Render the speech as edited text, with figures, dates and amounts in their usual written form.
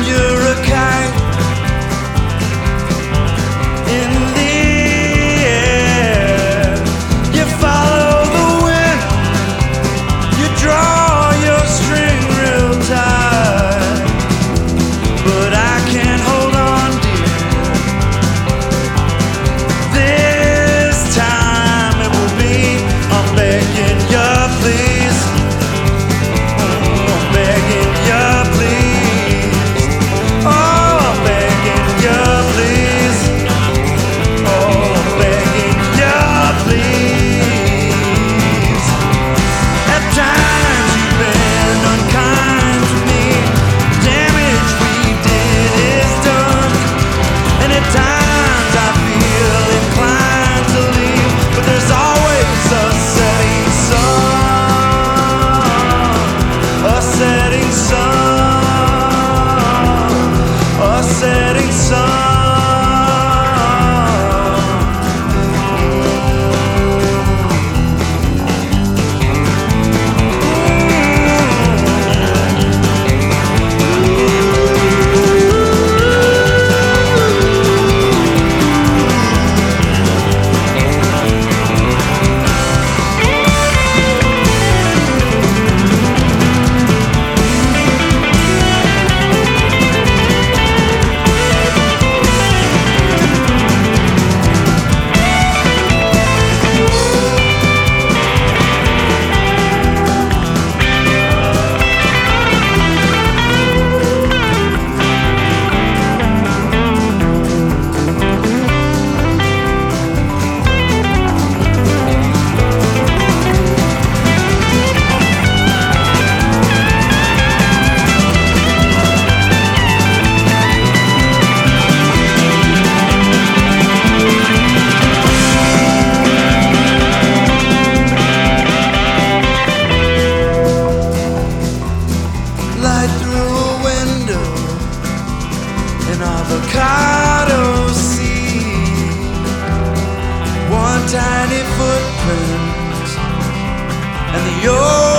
you're a kite in the air. You follow the wind, you draw your string real tight, but I can't hold on, dear. This time it will be, I'm begging you, please. I'm begging you, please. Oh, I'm begging you, please. Oh, I'm begging you, please. At times you've been unkind to me. Damage we did is done. And at times I feel inclined to leave, but there's always a setting sun. A setting sun. A setting sun. Light through a window, an avocado seed, one tiny footprint, and the